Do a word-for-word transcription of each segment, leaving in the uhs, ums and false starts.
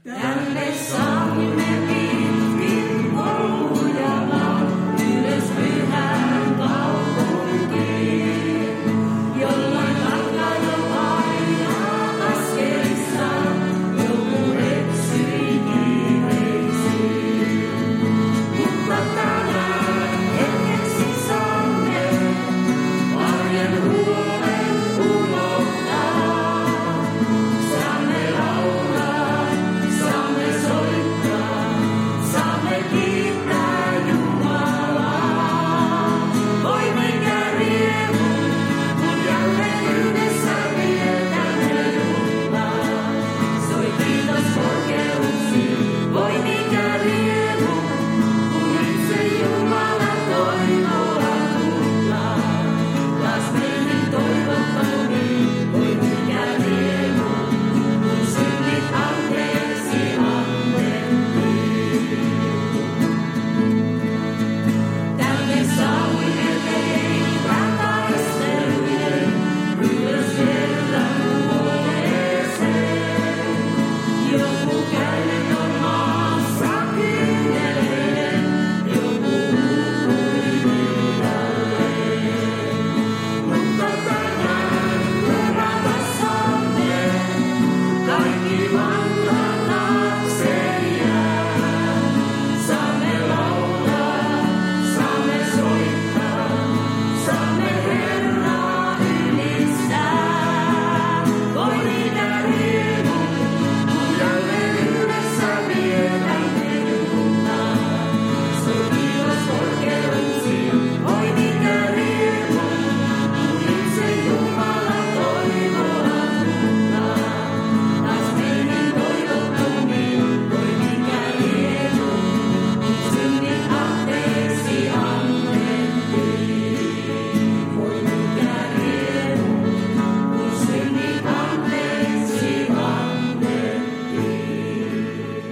Tälle saamme pitkin kouluja vaan ylös pyhään kaupunkiin, jolloin alkaa jo painaa askelissaan, joku eksyi kiireisiin. Mutta tänään hetkeksi saamme arjen huolen unohtaa. Saamme laulaa, saamme soittaa, saamme kiittää Jumalaa. Voi mikä riemu, kun jälleen yhdessä vietämme juhlaa. Soi kiitos korkeuksiin, voi mikä riemu, kun itse Jumala toivoa tuhlaa. Taas meihin toivottomiin, voi mikä riemu, kun synnit anteeksi annettiin. Tänne saavuimme leipä taistelujen, ylös Herran huoneeseen. Joku käynyt on maassa kyyneleiden, joku uupui viralleen. Mutta tänään levätä saamme, kaikki vanhan taakse jää. Saamme laulaa, saamme soittaa, saamme Herraa ylistää. Voi mikä riemu, kun jälleen yhdessä vietämme juhlaa. Soi kiitos korkeuksiin, voi mikä riemu, kun itse Jumala toivoa tuhlaa. Taas meihin toivottomiin, voi mikä riemu, kun synnit anteeksi annettiin. Voi mikä riemu, kun synnit anteeksi annettiin.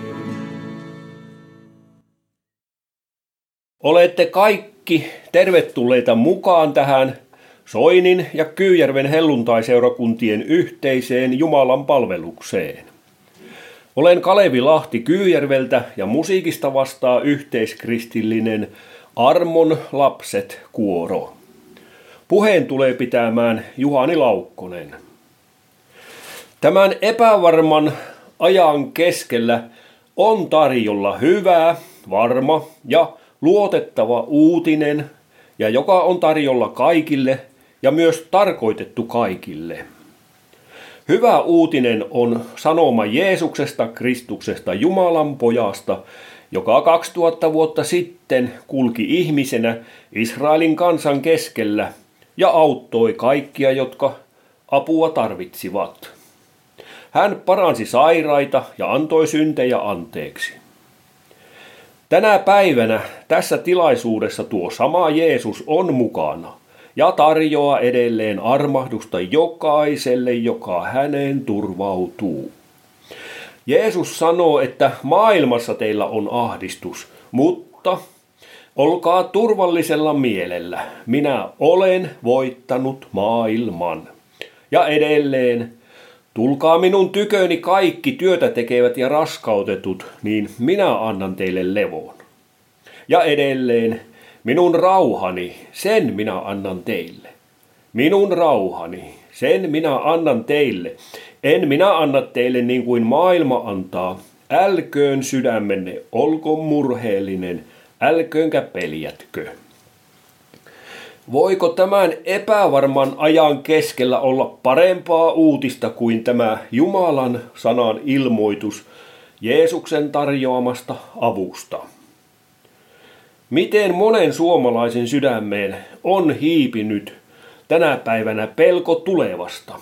Olette kaikki tervetulleita mukaan tähän Soinin ja Kyyjärven helluntaiseurakuntien yhteiseen Jumalan palvelukseen. Olen Kalevi Lahti Kyyjärveltä ja musiikista vastaa yhteiskristillinen Armon lapset -kuoro. Puheen tulee pitämään Juhani Laukkonen. Tämän epävarman ajan keskellä on tarjolla hyvä, varma ja luotettava uutinen, ja joka on tarjolla kaikille ja myös tarkoitettu kaikille. Hyvä uutinen on sanoma Jeesuksesta, Kristuksesta, Jumalan pojasta, joka kaksituhatta vuotta sitten kulki ihmisenä Israelin kansan keskellä ja auttoi kaikkia, jotka apua tarvitsivat. Hän paransi sairaita ja antoi syntejä anteeksi. Tänä päivänä tässä tilaisuudessa tuo sama Jeesus on mukana ja tarjoaa edelleen armahdusta jokaiselle, joka häneen turvautuu. Jeesus sanoo, että maailmassa teillä on ahdistus, mutta olkaa turvallisella mielellä. Minä olen voittanut maailman. Ja edelleen, tulkaa minun tyköni kaikki työtä tekevät ja raskautetut, niin minä annan teille levon. Ja edelleen, minun rauhani, sen minä annan teille. Minun rauhani, sen minä annan teille. En minä anna teille niin kuin maailma antaa. Älköön sydämenne olko murheellinen, älköönkä peljätkö. Voiko tämän epävarman ajan keskellä olla parempaa uutista kuin tämä Jumalan sanan ilmoitus Jeesuksen tarjoamasta avusta? Miten monen suomalaisen sydämeen on hiipinyt tänä päivänä pelko tulevasta?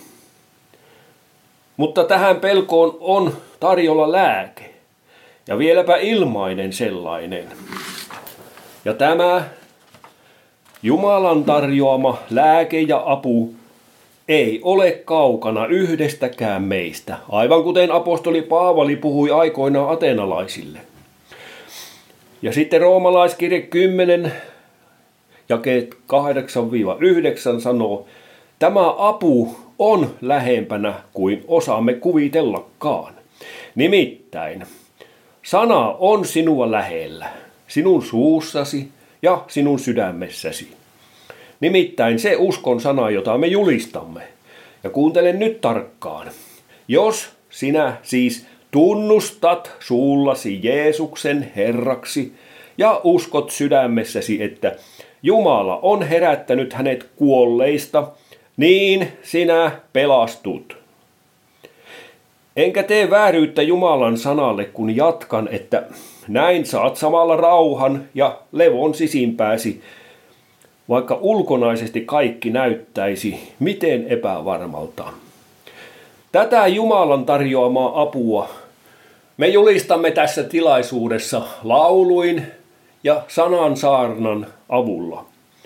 Mutta tähän pelkoon on tarjolla lääke, ja vieläpä ilmainen sellainen. Ja tämä Jumalan tarjoama lääke ja apu ei ole kaukana yhdestäkään meistä, aivan kuten apostoli Paavali puhui aikoinaan ateenalaisille. Ja sitten roomalaiskirje kymmenen, jakeet kahdeksan yhdeksän sanoo, tämä apu on lähempänä kuin osaamme kuvitellakaan. Nimittäin, sana on sinua lähellä, sinun suussasi ja sinun sydämessäsi. Nimittäin se uskon sana, jota me julistamme. Ja kuuntele nyt tarkkaan. Jos sinä siis tunnustat suullasi Jeesuksen Herraksi ja uskot sydämessäsi, että Jumala on herättänyt hänet kuolleista, niin sinä pelastut. Enkä tee vääryyttä Jumalan sanalle, kun jatkan, että näin saat samalla rauhan ja levon sisimpääsi, vaikka ulkonaisesti kaikki näyttäisi miten epävarmalta. Tätä Jumalan tarjoamaa apua me julistamme tässä tilaisuudessa lauluin ja sanansaarnan avulla.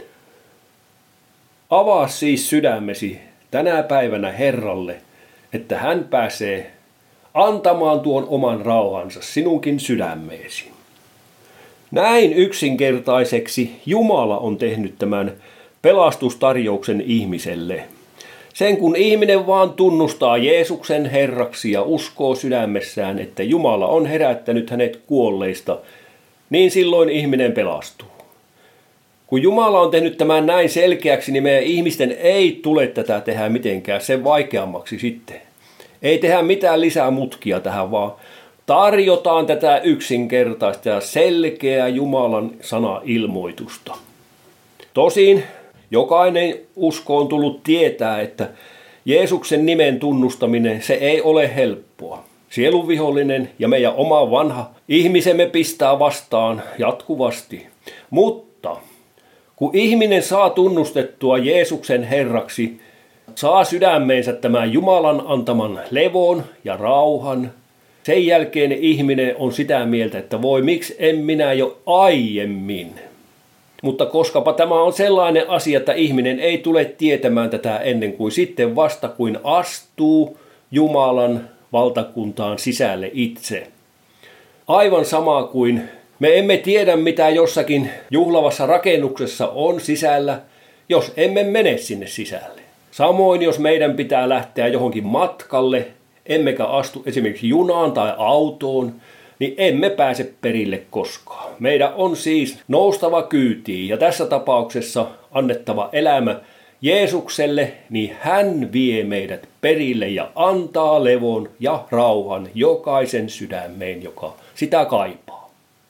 Avaa siis sydämesi tänä päivänä Herralle, että hän pääsee antamaan tuon oman rauhansa sinunkin sydämeesi. Näin yksinkertaiseksi Jumala on tehnyt tämän pelastustarjouksen ihmiselle. Sen kun ihminen vaan tunnustaa Jeesuksen Herraksi ja uskoo sydämessään, että Jumala on herättänyt hänet kuolleista, niin silloin ihminen pelastuu. Kun Jumala on tehnyt tämän näin selkeäksi, niin meidän ihmisten ei tule tätä tehdä mitenkään sen vaikeammaksi sitten. Ei tehdä mitään lisää mutkia tähän, vaan tarjotaan tätä yksinkertaista ja selkeää Jumalan sana-ilmoitusta. Tosin jokainen usko on tullut tietää, että Jeesuksen nimen tunnustaminen, se ei ole helppoa. Sielun vihollinen ja meidän oma vanha ihmisemme pistää vastaan jatkuvasti. Mutta kun ihminen saa tunnustettua Jeesuksen Herraksi, saa sydämeensä tämän Jumalan antaman levon ja rauhan, sen jälkeen ihminen on sitä mieltä, että voi miksi en minä jo aiemmin. Mutta koskapa tämä on sellainen asia, että ihminen ei tule tietämään tätä ennen kuin sitten vasta kuin astuu Jumalan valtakuntaan sisälle itse. Aivan sama kuin me emme tiedä mitä jossakin juhlavassa rakennuksessa on sisällä, jos emme mene sinne sisälle. Samoin jos meidän pitää lähteä johonkin matkalle, emmekä astu esimerkiksi junaan tai autoon, niin emme pääse perille koskaan. Meidän on siis noustava kyytiin ja tässä tapauksessa annettava elämä Jeesukselle, niin hän vie meidät perille ja antaa levon ja rauhan jokaisen sydämeen, joka sitä kaipaa.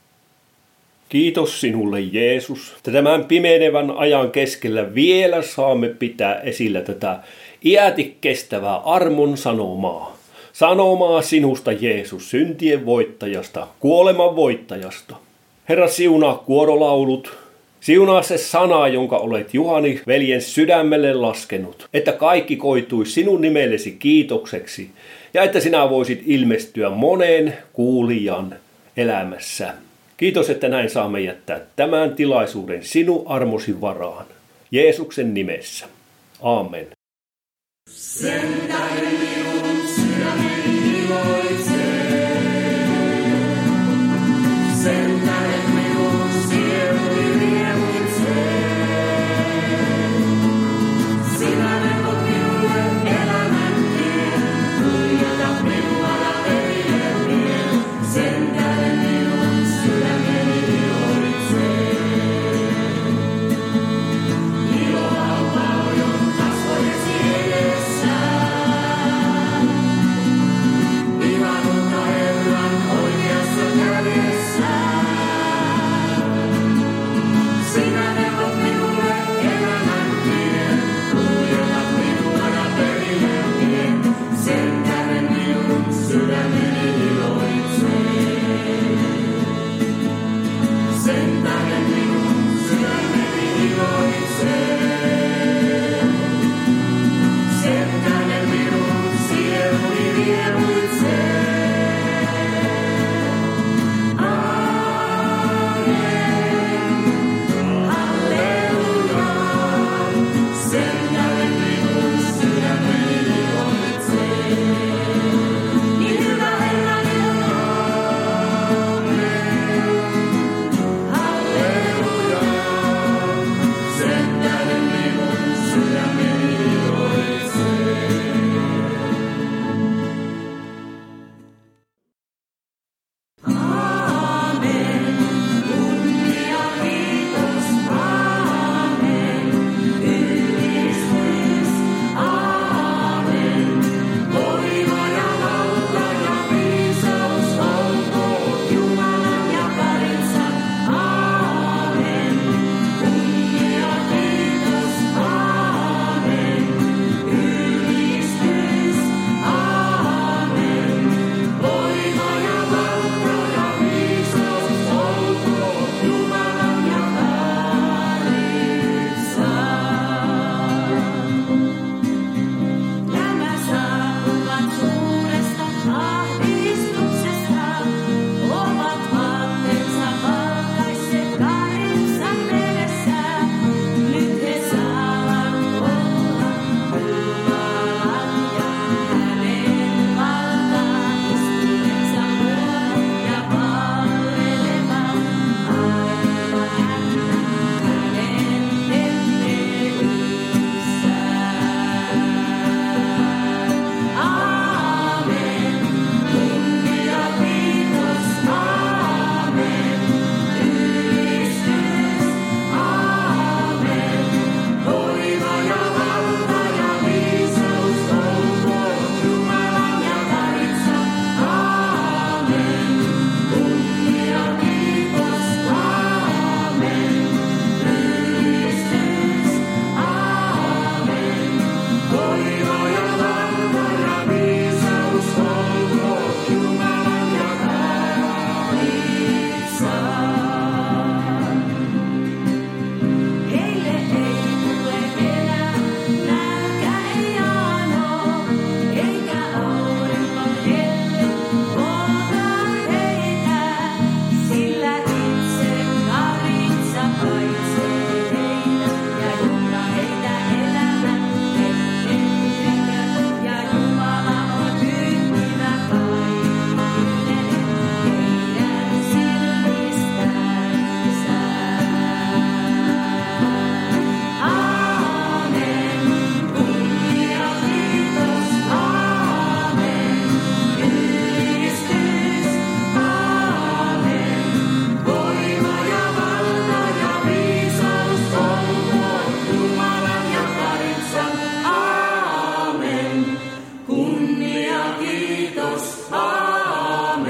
Kiitos sinulle Jeesus, että tämän pimenevän ajan keskellä vielä saamme pitää esillä tätä iäti kestävää armon sanomaa. Sanomaa sinusta Jeesus, syntien voittajasta, kuoleman voittajasta. Herra, siunaa kuorolaulut, siunaa se sana, jonka olet Juhani veljen sydämelle laskenut, että kaikki koituisi sinun nimellesi kiitokseksi ja että sinä voisit ilmestyä moneen kuulijan elämässä. Kiitos, että näin saamme jättää tämän tilaisuuden sinun armosi varaan. Jeesuksen nimessä. Aamen. Sen tähden minun sydämeni iloitsee. Sen tähden minun sieluni riemuitsee. Sinä neuvot minulle elämän tien, kuljetat minua ja veljen vien. Sen tähden minun sydämeni iloitsee. Iloa on paljon kasvojesi edessä.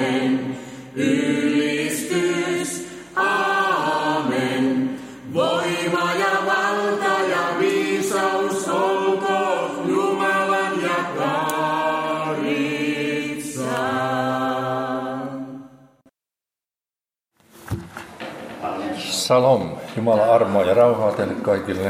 aamen. Ylistys, aamen. Voima ja valta ja viisaus olkoon Jumalan ja Karitsan. Salom, Jumalan armoa ja rauhaa teille kaikille.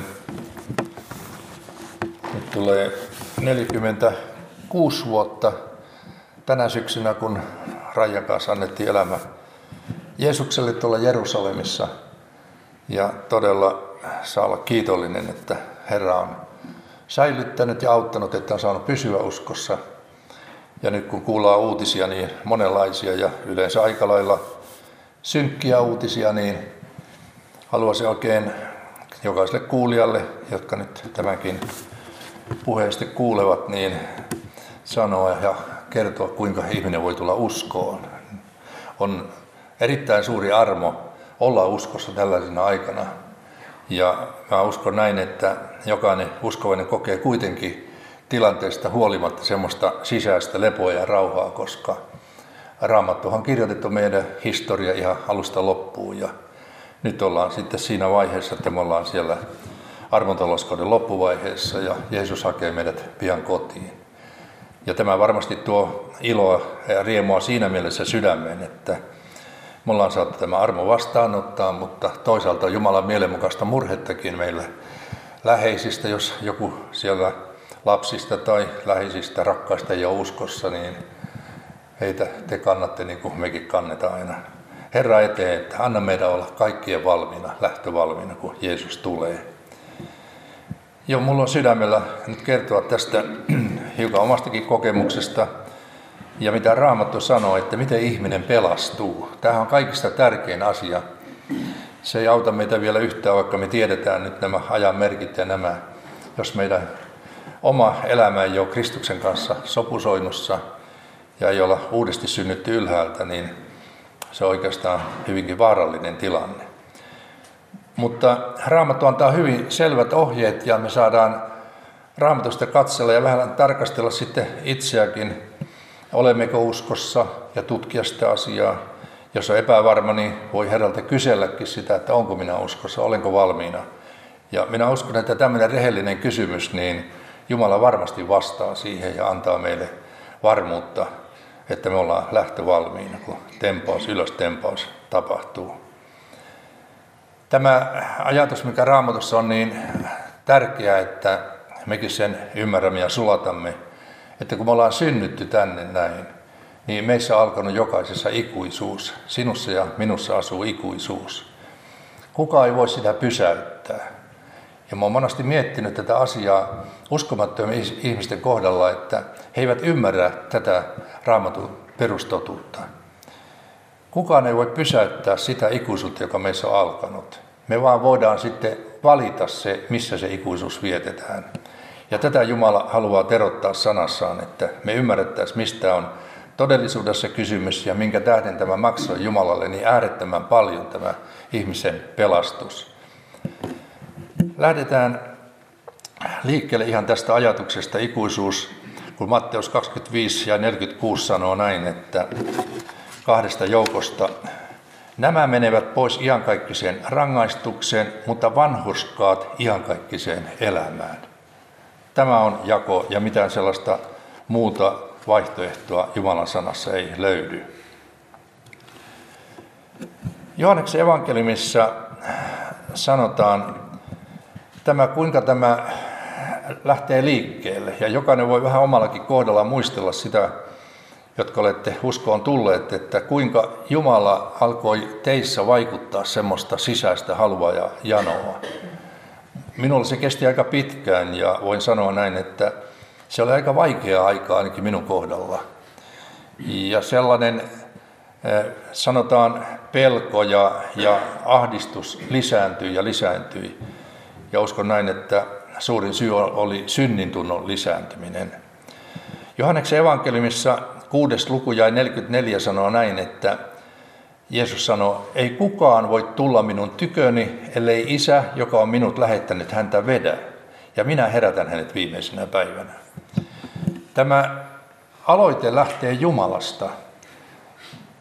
Nyt tulee neljäkymmentäkuusi vuotta tänä syksynä, kun Raijan kanssa annettiin elämä Jeesukselle tuolla Jerusalemissa. Ja todella saa olla kiitollinen, että Herra on säilyttänyt ja auttanut, että on saanut pysyä uskossa. Ja nyt kun kuullaan uutisia, niin monenlaisia ja yleensä aika lailla synkkiä uutisia, niin haluaisin oikein jokaiselle kuulijalle, jotka nyt tämänkin puheesti kuulevat, niin sanoa ja kertoa, kuinka ihminen voi tulla uskoon. On erittäin suuri armo olla uskossa tällaisena aikana. Ja mä uskon näin, että jokainen uskovainen kokee kuitenkin tilanteesta huolimatta semmoista sisäistä lepoa ja rauhaa, koska Raamattuhan on kirjoitettu meidän historia ihan alusta loppuun. Ja nyt ollaan sitten siinä vaiheessa, että me ollaan siellä armontaloskauden loppuvaiheessa ja Jeesus hakee meidät pian kotiin. Ja tämä varmasti tuo iloa ja riemua siinä mielessä sydämeen, että me ollaan saatu tämä armo vastaanottaa, mutta toisaalta Jumalan mielenmukaista murhettakin meillä läheisistä, jos joku siellä lapsista tai läheisistä rakkaista ei ole uskossa, niin heitä te kannatte niin kuin mekin kannetaan aina Herra eteen, että anna meidän olla kaikkien valmiina, lähtövalmiina, kun Jeesus tulee. Joo, mulla on sydämellä nyt kertoa tästä hiukan omastakin kokemuksesta ja mitä Raamattu sanoo, että miten ihminen pelastuu. Tämähän on kaikista tärkein asia. Se ei auta meitä vielä yhtään, vaikka me tiedetään nyt nämä ajan merkit ja nämä. Jos meidän oma elämä ei ole Kristuksen kanssa sopusoinnussa ja ei olla uudesti synnytty ylhäältä, niin se on oikeastaan hyvinkin vaarallinen tilanne. Mutta Raamattu antaa hyvin selvät ohjeet ja me saadaan Raamatusta katsella ja vähän tarkastella sitten itseäkin, olemmeko uskossa ja tutkia sitä asiaa. Jos on epävarma, niin voi Herralta kyselläkin sitä, että onko minä uskossa, olenko valmiina. Ja minä uskon, että tämmöinen rehellinen kysymys, niin Jumala varmasti vastaa siihen ja antaa meille varmuutta, että me ollaan lähtövalmiina, kun tempaus, ylös tempaus tapahtuu. Tämä ajatus, mikä Raamatussa on niin tärkeää, että mekin sen ymmärrämme ja sulatamme, että kun me ollaan synnytty tänne näin, niin meissä on alkanut jokaisessa ikuisuus. Sinussa ja minussa asuu ikuisuus. Kukaan ei voi sitä pysäyttää. Ja mä oon monesti miettinyt tätä asiaa uskomattomien ihmisten kohdalla, että he eivät ymmärrä tätä Raamatun perustotuutta. Kukaan ei voi pysäyttää sitä ikuisuutta, joka meissä on alkanut. Me vaan voidaan sitten valita se, missä se ikuisuus vietetään. Ja tätä Jumala haluaa terottaa sanassaan, että me ymmärrettäisiin, mistä on todellisuudessa kysymys ja minkä tähden tämä maksaa Jumalalle niin äärettömän paljon tämä ihmisen pelastus. Lähdetään liikkeelle ihan tästä ajatuksesta ikuisuus, kun Matteus kaksikymmentäviisi ja neljäkymmentäkuusi sanoo näin, että kahdesta joukosta nämä menevät pois iankaikkiseen rangaistukseen, mutta vanhurskaat iankaikkiseen elämään. Tämä on jako ja mitään sellaista muuta vaihtoehtoa Jumalan sanassa ei löydy. Johanneksen evankeliumissa sanotaan, tämä, kuinka tämä lähtee liikkeelle. Ja jokainen voi vähän omallakin kohdalla muistella sitä, jotka olette uskoon tulleet, että kuinka Jumala alkoi teissä vaikuttaa semmoista sisäistä halua ja janoa. Minulla se kesti aika pitkään ja voin sanoa näin, että se oli aika vaikeaa aikaa ainakin minun kohdalla. Ja sellainen, sanotaan, pelko ja, ja ahdistus lisääntyi ja lisääntyi. Ja uskon näin, että suurin syy oli synnintunnon lisääntyminen. Johanneksen evankeliumissa kuudes luku ja neljäkymmentäneljä sanoo näin, että Jeesus sanoi, ei kukaan voi tulla minun tyköni, ellei Isä, joka on minut lähettänyt, häntä vedä. Ja minä herätän hänet viimeisenä päivänä. Tämä aloite lähtee Jumalasta.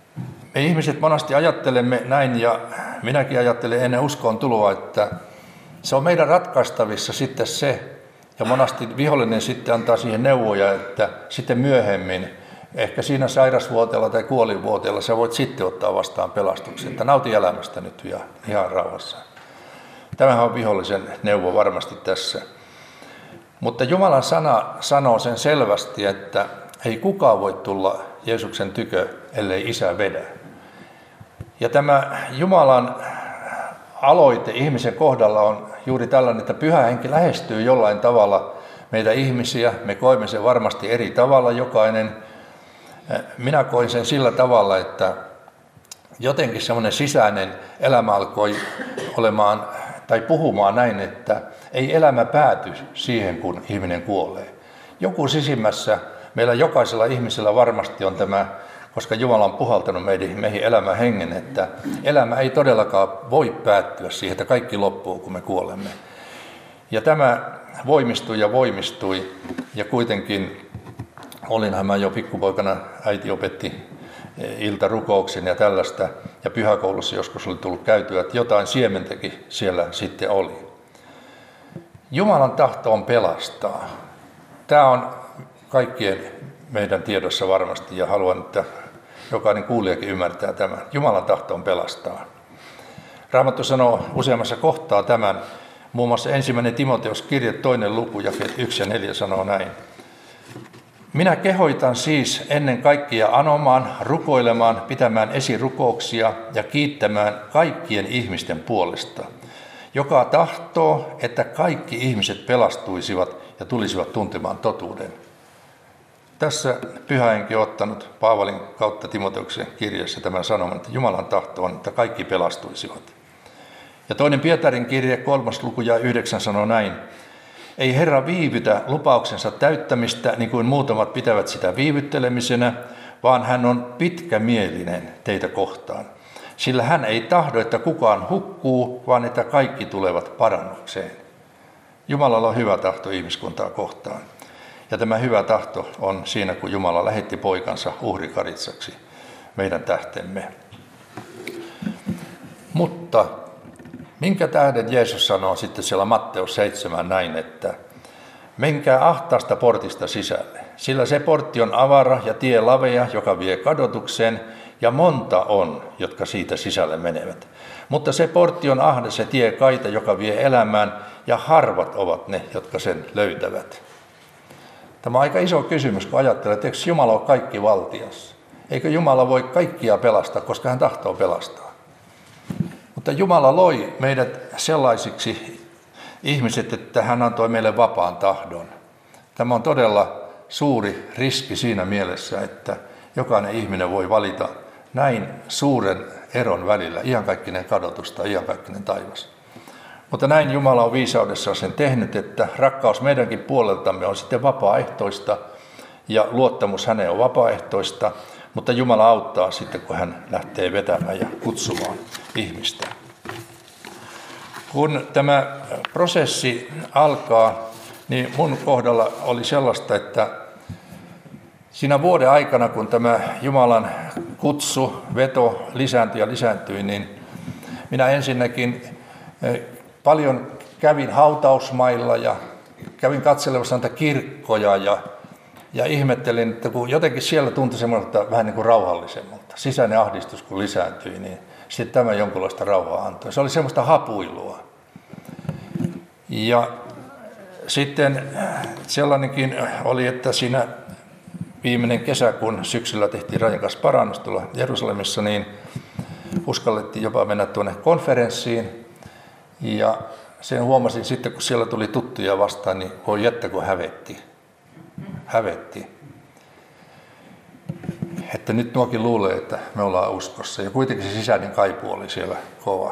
Me ihmiset monasti ajattelemme näin, ja minäkin ajattelen ennen uskoon tuloa, että se on meidän ratkaistavissa sitten se, ja monasti vihollinen sitten antaa siihen neuvoja, että sitten myöhemmin, ehkä siinä sairasvuoteella tai kuolinvuoteella, sä voit sitten ottaa vastaan pelastuksen, että nauti elämästä nyt ja ihan rauhassa. Tämähän on vihollisen neuvo varmasti tässä. Mutta Jumalan sana sanoo sen selvästi, että ei kukaan voi tulla Jeesuksen tykö, ellei Isä vedä. Ja tämä Jumalan aloite ihmisen kohdalla on juuri tällainen, että Pyhä Henki lähestyy jollain tavalla meitä ihmisiä. Me koemme sen varmasti eri tavalla jokainen. Minä koin sen sillä tavalla, että jotenkin semmoinen sisäinen elämä alkoi olemaan tai puhumaan näin, että ei elämä pääty siihen, kun ihminen kuolee. Joku sisimmässä, meillä jokaisella ihmisellä varmasti on tämä, koska Jumala on puhaltanut meihin, meihin elämän hengen, että elämä ei todellakaan voi päättyä siihen, että kaikki loppuu, kun me kuolemme. Ja tämä voimistui ja voimistui, ja kuitenkin olinhan mä jo pikkupoikana, äiti opetti iltarukouksen ja tällaista, ja pyhäkoulussa joskus oli tullut käytyä, että jotain siementäkin siellä sitten oli. Jumalan tahto on pelastaa. Tämä on kaikkien meidän tiedossa varmasti, ja haluan, että jokainen kuulijakin ymmärtää tämän. Jumalan tahto on pelastaa. Raamattu sanoo useammassa kohtaa tämän, muun muassa ensimmäinen Timoteus kirje toinen luku, jakeet yksi ja neljä sanoo näin. Minä kehoitan siis ennen kaikkea anomaan, rukoilemaan, pitämään esirukouksia ja kiittämään kaikkien ihmisten puolesta, joka tahtoo, että kaikki ihmiset pelastuisivat ja tulisivat tuntemaan totuuden. Tässä Pyhä Henki on ottanut Paavalin kautta Timoteuksen kirjassa tämän sanoman, että Jumalan tahto on, että kaikki pelastuisivat. Ja toinen Pietarin kirje, kolmas luku ja yhdeksän sanoo näin. Ei Herra viivytä lupauksensa täyttämistä, niin kuin muutamat pitävät sitä viivyttelemisenä, vaan hän on pitkämielinen teitä kohtaan. Sillä hän ei tahdo, että kukaan hukkuu, vaan että kaikki tulevat parannukseen. Jumalalla on hyvä tahto ihmiskuntaa kohtaan. Ja tämä hyvä tahto on siinä, kun Jumala lähetti poikansa uhrikaritsaksi meidän tähtemme. Mutta minkä tähden Jeesus sanoo sitten siellä Matteus seitsemän näin, että menkää ahtaasta portista sisälle, sillä se portti on avara ja tie lavea, joka vie kadotukseen, ja monta on, jotka siitä sisälle menevät. Mutta se portti on ahde, se tie kaita, joka vie elämään, ja harvat ovat ne, jotka sen löytävät. Tämä on aika iso kysymys, kun ajattelee, että eikö Jumala ole kaikki valtias? Eikö Jumala voi kaikkia pelastaa, koska hän tahtoo pelastaa? Mutta Jumala loi meidät sellaisiksi ihmiset, että hän antoi meille vapaan tahdon. Tämä on todella suuri riski siinä mielessä, että jokainen ihminen voi valita näin suuren eron välillä, iankaikkinen kadotus tai iankaikkinen taivas. Mutta näin Jumala on viisaudessaan sen tehnyt, että rakkaus meidänkin puoleltamme on sitten vapaaehtoista ja luottamus häneen on vapaaehtoista, mutta Jumala auttaa sitten, kun hän lähtee vetämään ja kutsumaan ihmistä. Kun tämä prosessi alkaa, niin mun kohdalla oli sellaista, että siinä vuoden aikana, kun tämä Jumalan kutsu, veto lisääntyi ja lisääntyi, niin minä ensinnäkin paljon kävin hautausmailla ja kävin katselemassa näitä kirkkoja ja, ja ihmettelin, että kun jotenkin siellä tuntui semmoista vähän niin kuin rauhallisemmalta. Sisäinen ahdistus kun lisääntyi, niin sitten tämä jonkunlaista rauhaa antoi. Se oli semmoista hapuilua. Ja sitten sellainenkin oli, että siinä viimeinen kesä, kun syksyllä tehtiin rajakas parannus tuolla Jerusalemissa, niin uskallettiin jopa mennä tuonne konferenssiin. Ja sen huomasin sitten, kun siellä tuli tuttuja vastaan, niin voi jättä, kun hävetti. Hävetti. Että nyt nuokin luulee, että me ollaan uskossa. Ja kuitenkin se sisäinen kaipuu oli siellä kova.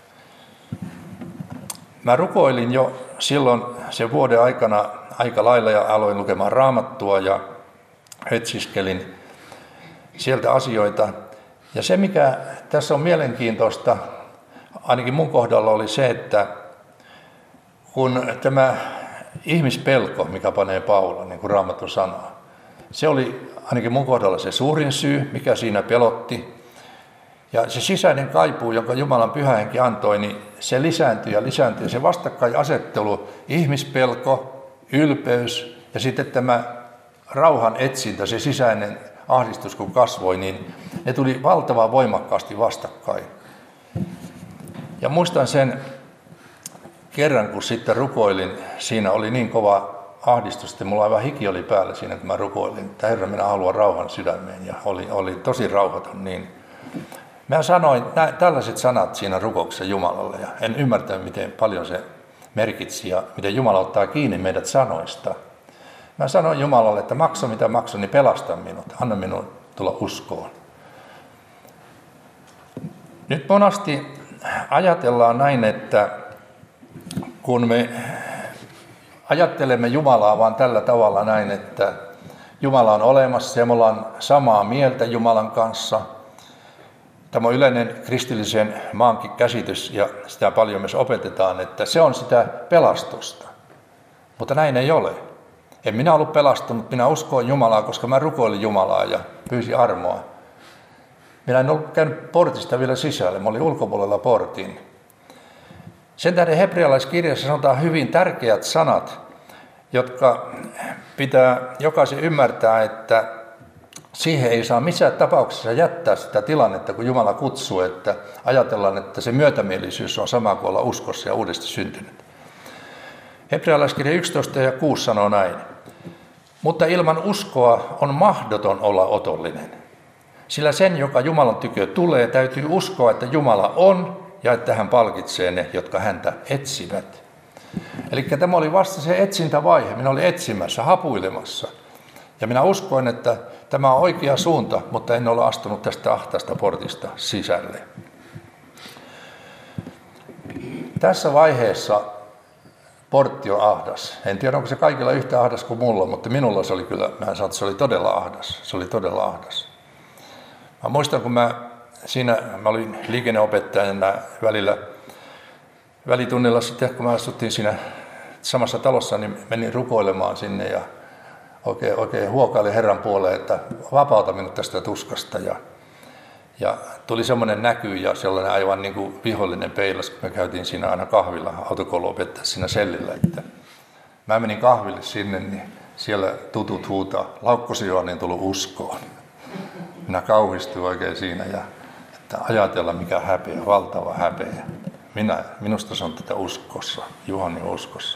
Mä rukoilin jo silloin sen vuoden aikana aika lailla ja aloin lukemaan Raamattua ja etsiskelin sieltä asioita. Ja se, mikä tässä on mielenkiintoista, ainakin mun kohdalla oli se, että kun tämä ihmispelko, mikä panee paulan, niin kuin Raamattu sanoo, se oli ainakin mun kohdalla se suurin syy, mikä siinä pelotti. Ja se sisäinen kaipuu, jonka Jumalan Pyhä Henki antoi, niin se lisääntyi ja lisääntyi. Se vastakkainasettelu, ihmispelko, ylpeys ja sitten tämä rauhan etsintä, se sisäinen ahdistus kun kasvoi, niin ne tuli valtavan voimakkaasti vastakkain. Ja muistan sen kerran, kun sitten rukoilin, siinä oli niin kova ahdistus, että mulla aivan hiki oli päällä siinä, kun mä rukoilin, että Herra, minä haluan rauhan sydämeen, ja oli, oli tosi rauhaton. Niin. Mä sanoin nä, tällaiset sanat siinä rukouksessa Jumalalle, ja en ymmärtänyt, miten paljon se merkitsi, ja miten Jumala ottaa kiinni meidät sanoista. Mä sanoin Jumalalle, että maksa mitä maksa, niin pelasta minut, anna minun tulla uskoon. Nyt monasti ajatellaan näin, että kun me ajattelemme Jumalaa vaan tällä tavalla näin, että Jumala on olemassa ja me ollaan samaa mieltä Jumalan kanssa. Tämä on yleinen kristillisen maankin käsitys ja sitä paljon myös opetetaan, että se on sitä pelastusta. Mutta näin ei ole. En minä ollut pelastunut, minä uskoin Jumalaa, koska mä rukoilin Jumalaa ja pyysin armoa. Minä en ollut käynyt portista vielä sisälle, mä olin ulkopuolella portin. Sen tähden hebrealaiskirjassa sanotaan hyvin tärkeät sanat, jotka pitää jokaisen ymmärtää, että siihen ei saa missään tapauksessa jättää sitä tilannetta, kun Jumala kutsuu, että ajatellaan, että se myötämielisyys on sama kuin olla uskossa ja uudesti syntynyt. Hebrealaiskirja yksitoista ja kuusi sanoo näin. Mutta ilman uskoa on mahdoton olla otollinen. Sillä sen, joka Jumalan tykö tulee, täytyy uskoa, että Jumala on ja että hän palkitsee ne, jotka häntä etsivät. Eli tämä oli vasta se etsintävaihe. Minä olin etsimässä, hapuilemassa. Ja minä uskoin, että tämä on oikea suunta, mutta en ole astunut tästä ahtaasta portista sisälle. Tässä vaiheessa portti on ahdas. En tiedä, onko se kaikilla yhtä ahdas kuin mulla, mutta minulla se oli kyllä, mä sanon, että se oli todella ahdas. Se oli todella ahdas. Mä muistan, kun mä siinä, mä olin liikenneopettajana välillä, välitunnilla sitten, kun mä asuttiin siinä samassa talossa, niin menin rukoilemaan sinne ja oikein, oikein huokailin Herran puoleen, että vapauta minut tästä tuskasta. Ja, ja tuli semmoinen näky ja sellainen aivan niin kuin vihollinen peilas, kun me käytiin siinä aina kahvilla, autokouluopettajassa siinä sellillä. Että mä menin kahville sinne, niin siellä tutut huutaa, Laukkosi-Johanni on tullut uskoon. Minä kauhistuin oikein siinä ja että ajatella mikä häpeä, valtava häpeä. Minä, minusta se on tätä uskossa, Juhani uskossa.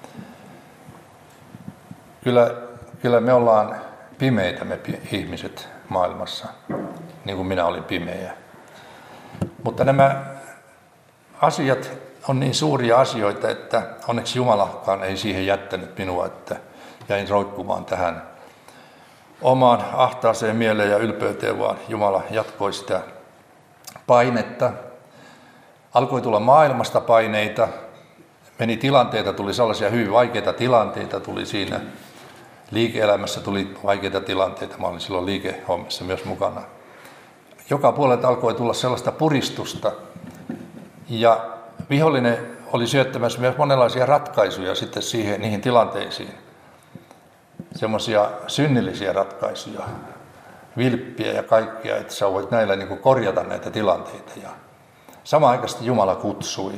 Kyllä, kyllä me ollaan pimeitä me ihmiset maailmassa, niin kuin minä olin pimeä. Mutta nämä asiat on niin suuria asioita, että onneksi Jumalakaan ei siihen jättänyt minua, että jäin roikkumaan tähän omaan ahtaaseen mieleen ja ylpeyteen, vaan Jumala jatkoi sitä painetta. Alkoi tulla maailmasta paineita, meni tilanteita, tuli sellaisia hyvin vaikeita tilanteita, tuli siinä liike-elämässä tuli vaikeita tilanteita, mä olin silloin liikehommissa myös mukana. Joka puolelta alkoi tulla sellaista puristusta ja vihollinen oli syöttämässä myös monenlaisia ratkaisuja sitten siihen, niihin tilanteisiin. Semmoisia synnillisiä ratkaisuja, vilppiä ja kaikkia, että sä voit näillä niin kuin korjata näitä tilanteita. Ja samanaikaisesti Jumala kutsui.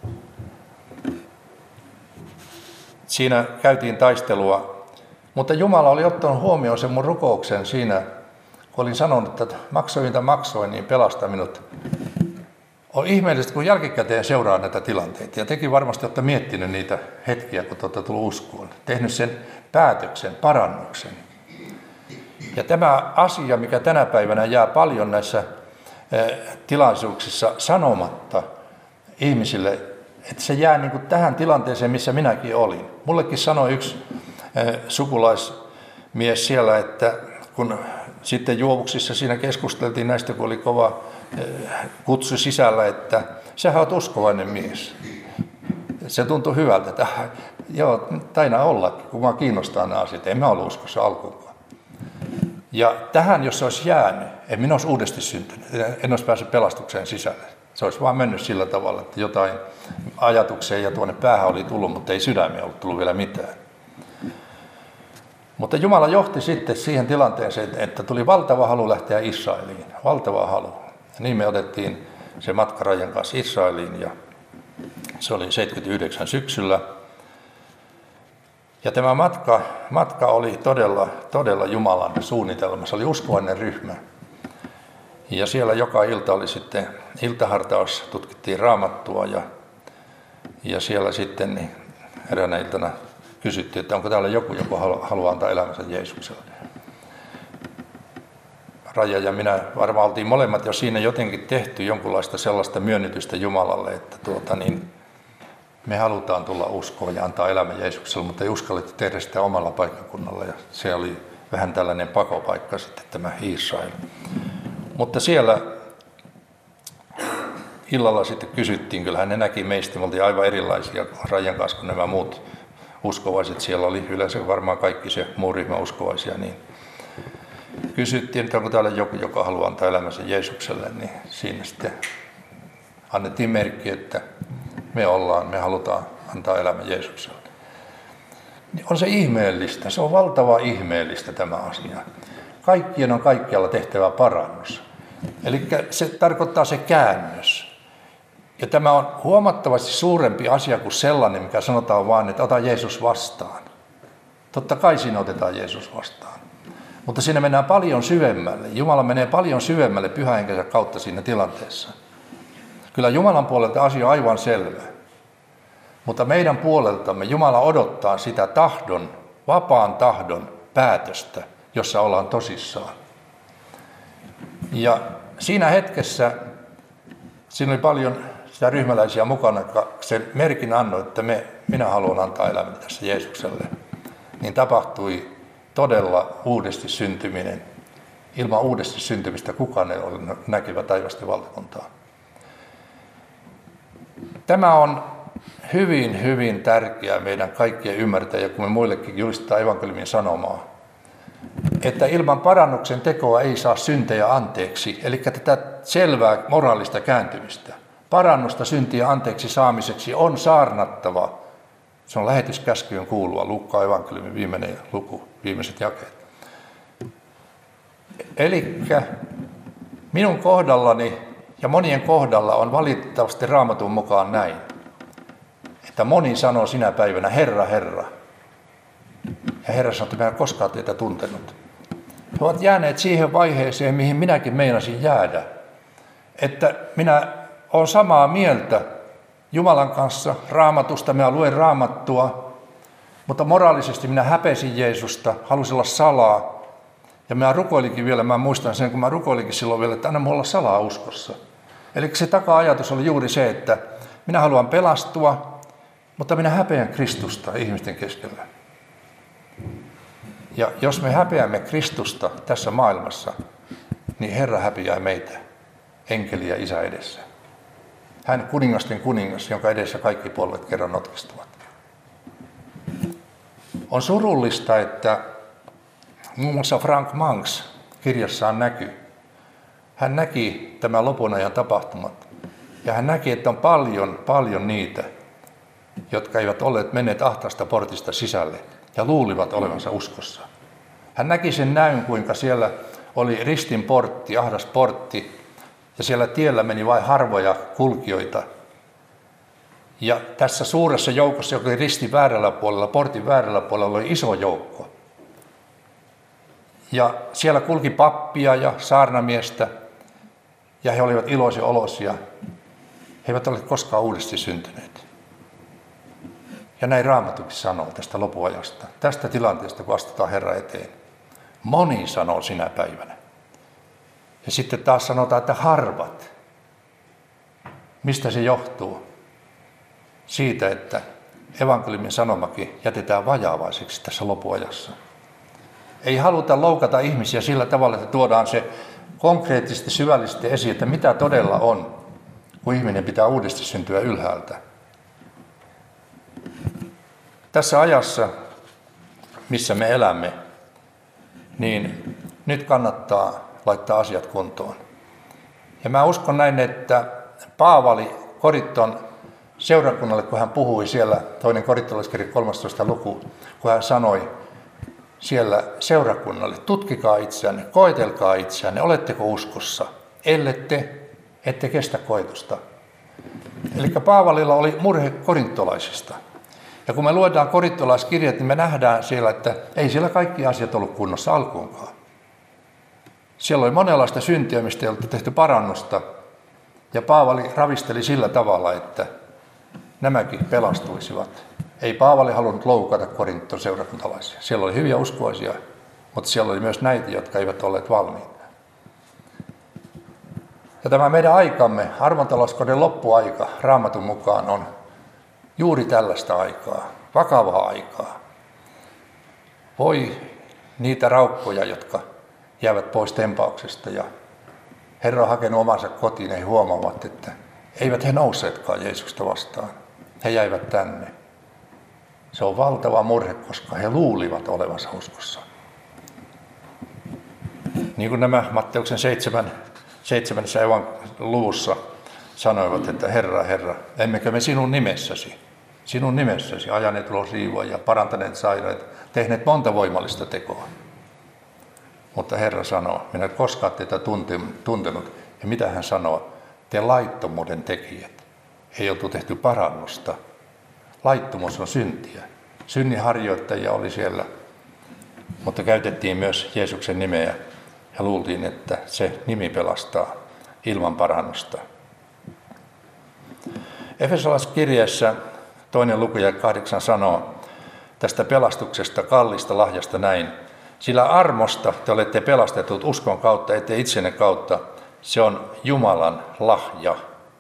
Siinä käytiin taistelua, mutta Jumala oli ottanut huomioon sen mun rukouksen siinä, kun olin sanonut, että maksoin mitä maksoin, niin pelasta minut. On ihmeellistä, kun jälkikäteen seuraa näitä tilanteita. Ja tekin varmasti olette miettinyt niitä hetkiä, kun olette tullut uskoon. Tehnyt sen päätöksen, parannuksen. Ja tämä asia, mikä tänä päivänä jää paljon näissä tilaisuuksissa sanomatta ihmisille, että se jää niin kuin tähän tilanteeseen, missä minäkin olin. Mullekin sanoi yksi sukulaismies siellä, että kun sitten juovuksissa siinä keskusteltiin näistä, kun oli kova kutsu sisällä, että sähän olet uskovainen mies. Se tuntui hyvältä, että joo, taina olla, kun minua kiinnostaa nämä asiat. En mä ollut uskossa alkuunkaan. Ja tähän, jos se olisi jäänyt, en minä olisi uudesti syntynyt. En olisi päässyt pelastukseen sisälle. Se olisi vaan mennyt sillä tavalla, että jotain ajatuksia ja tuonne päähän oli tullut, mutta ei sydämeen ollut tullut vielä mitään. Mutta Jumala johti sitten siihen tilanteeseen, että tuli valtava halu lähteä Israeliin. Valtava halu. Ja niin me otettiin se matka Raijan kanssa Israeliin ja se oli seitsemänkymmentäyhdeksän syksyllä. Ja tämä matka, matka oli todella, todella Jumalan suunnitelma. Se oli uskovainen ryhmä. Ja siellä joka ilta oli sitten iltahartaus, tutkittiin Raamattua ja, ja siellä sitten niin eräänä iltana kysyttiin, että onko täällä joku, joka haluaa antaa elämänsä Jeesukselle. Raija ja minä varmaan oltiin molemmat jo siinä jotenkin tehty jonkunlaista sellaista myönnytystä Jumalalle, että tuota niin, me halutaan tulla uskoon ja antaa elämä Jeesukselle, mutta ei uskallettu tehdä sitä omalla paikkakunnalla ja se oli vähän tällainen pakopaikka sitten tämä Israel. Mutta siellä illalla sitten kysyttiin, kyllähän ne näki meistä, me oltiin aivan erilaisia Raijan kanssa kuin nämä muut uskovaiset. Siellä oli yleensä varmaan kaikki se muu ryhmä uskovaisia, niin kysyttiin, että onko täällä joku, joka haluaa antaa elämänsä Jeesukselle, niin siinä sitten annettiin merkki, että me ollaan, me halutaan antaa elämä Jeesukselle. On se ihmeellistä, se on valtava ihmeellistä tämä asia. Kaikkien on kaikkialla tehtävä parannus. Eli se tarkoittaa se käännös. Ja tämä on huomattavasti suurempi asia kuin sellainen, mikä sanotaan vaan, että ota Jeesus vastaan. Totta kai siinä otetaan Jeesus vastaan. Mutta siinä mennään paljon syvemmälle. Jumala menee paljon syvemmälle Pyhän Henkensä kautta siinä tilanteessa. Kyllä Jumalan puolelta asia on aivan selvä. Mutta meidän puoleltamme Jumala odottaa sitä tahdon, vapaan tahdon päätöstä, jossa ollaan tosissaan. Ja siinä hetkessä, siinä oli paljon sitä ryhmäläisiä mukana, jotka sen merkin annoi, että me, minä haluan antaa elämäni tässä Jeesukselle. Niin tapahtui todella uudesti syntyminen. Ilman uudesti syntymistä kukaan ei ole näkevä taivasta valtakuntaa. Tämä on hyvin, hyvin tärkeää meidän kaikkien ymmärtää, ja kun me muillekin julistetaan evankeliumin sanomaa, että ilman parannuksen tekoa ei saa syntejä anteeksi, eli tätä selvää moraalista kääntymistä. Parannusta syntiä anteeksi saamiseksi on saarnattava. Se on lähetyskäskyyn kuulua, Luukkaan evankeliumin viimeinen luku, viimeiset jakeet. Eli minun kohdallani ja monien kohdalla on valitettavasti Raamatun mukaan näin, että moni sanoo sinä päivänä, Herra, Herra. Ja Herra sanoo, että minä en koskaan teitä tuntenut. He ovat jääneet siihen vaiheeseen, mihin minäkin meinasin jäädä. Että minä olen samaa mieltä Jumalan kanssa Raamatusta, minä luen Raamattua, mutta moraalisesti minä häpesin Jeesusta, halusin olla salaa. Ja minä rukoilinkin vielä, mä muistan sen, kun mä rukoilinkin silloin vielä, että anna mulla olla salaa uskossa. Eli se taka-ajatus oli juuri se, että minä haluan pelastua, mutta minä häpeän Kristusta ihmisten keskellä. Ja jos me häpeämme Kristusta tässä maailmassa, niin Herra häpeää meitä, enkeli ja Isä edessä. Hän kuningasten kuningas, jonka edessä kaikki puolueet kerran notkistuvat. On surullista, että muun muassa Frank Manx kirjassaan näkyy. Hän näki tämän lopun ajan tapahtumat. Ja hän näki, että on paljon, paljon niitä, jotka eivät olleet menneet ahtaasta portista sisälle ja luulivat olevansa uskossa. Hän näki sen näyn, kuinka siellä oli ristin portti, ahdas portti, ja siellä tiellä meni vain harvoja kulkijoita. Ja tässä suuressa joukossa, joka oli ristin väärällä puolella, portin väärällä puolella, oli iso joukko. Ja siellä kulki pappia ja saarnamiestä, ja he olivat iloisia olosia. He eivät ole koskaan uudesti syntyneet. Ja näin Raamattukin sanoo tästä lopuajasta, tästä tilanteesta, kun astutaan Herra eteen. Moni sanoo sinä päivänä. Ja sitten taas sanotaan, että harvat. Mistä se johtuu? Siitä, että evankeliumin sanomakin jätetään vajaavaiseksi tässä lopuajassa. Ei haluta loukata ihmisiä sillä tavalla, että tuodaan se konkreettisesti, syvällisesti esiin, että mitä todella on, kun ihminen pitää uudesti syntyä ylhäältä. Tässä ajassa, missä me elämme, niin nyt kannattaa laittaa asiat kuntoon. Ja mä uskon näin, että Paavali Korinton seurakunnalle, kun hän puhui siellä, toinen korintolaiskirja kolmastoista luku, kun hän sanoi siellä seurakunnalle, tutkikaa itseänne, koetelkaa itseänne, oletteko uskossa. Ellette, ette kestä koetusta. Eli Paavalilla oli murhe korintolaisista. Ja kun me luetaan korintolaiskirjat, niin me nähdään siellä, että ei siellä kaikki asiat ollut kunnossa alkuunkaan. Siellä oli monenlaista syntiä, mistä ei ollut tehty parannusta. Ja Paavali ravisteli sillä tavalla, että nämäkin pelastuisivat. Ei Paavali halunnut loukata Korinton seurakuntalaisia. Siellä oli hyviä uskoisia, mutta siellä oli myös näitä, jotka eivät olleet valmiita. Ja tämä meidän aikamme, armontalouden loppuaika, Raamatun mukaan on juuri tällaista aikaa, vakavaa aikaa. Voi niitä raukkoja, jotka jäävät pois tempauksesta ja Herra on hakenut omansa kotiin, he huomaavat, että eivät he nousseetkaan Jeesusta vastaan. He jäivät tänne. Se on valtava murhe, koska he luulivat olevansa uskossa. Niin kuin nämä Matteuksen seitsemän, seitsemännessä luvussa sanoivat, että Herra, Herra, emmekö me sinun nimessäsi, sinun nimessäsi ajaneet ulos riivua ja parantaneet sairaat, tehneet monta voimallista tekoa. Mutta Herra sanoo, minä en koskaan teitä tuntenut. Ja mitä hän sanoo? Te laittomuuden tekijät. Ei oltu tehty parannusta. Laittomuus on syntiä. Synnin harjoittajia oli siellä, mutta käytettiin myös Jeesuksen nimeä ja luultiin, että se nimi pelastaa ilman parannusta. Efesolaiskirjeessä toinen luku ja kahdeksan sanoo tästä pelastuksesta, kallista lahjasta näin. Sillä armosta te olette pelastetut uskon kautta, ettei itsenne kautta. Se on Jumalan lahja.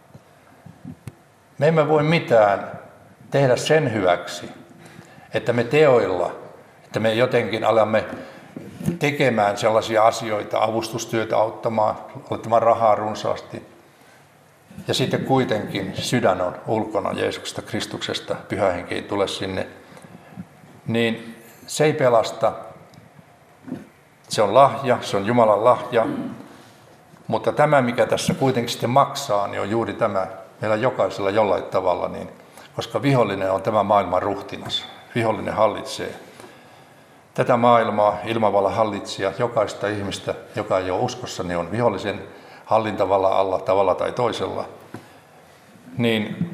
Me emme voi mitään tehdä sen hyväksi, että me teoilla, että me jotenkin alamme tekemään sellaisia asioita, avustustyötä auttamaan, laittamaan rahaa runsaasti. Ja sitten kuitenkin sydän on ulkona Jeesuksesta, Kristuksesta, Pyhä Henki ei tule sinne. Niin se ei pelasta. Se on lahja, se on Jumalan lahja, mutta tämä, mikä tässä kuitenkin sitten maksaa, niin on juuri tämä meillä jokaisella jollain tavalla, niin, koska vihollinen on tämä maailman ruhtinas. Vihollinen hallitsee tätä maailmaa, ilmavallan hallitsija, jokaista ihmistä, joka ei ole uskossa, niin on vihollisen hallintavallan alla tavalla tai toisella. Niin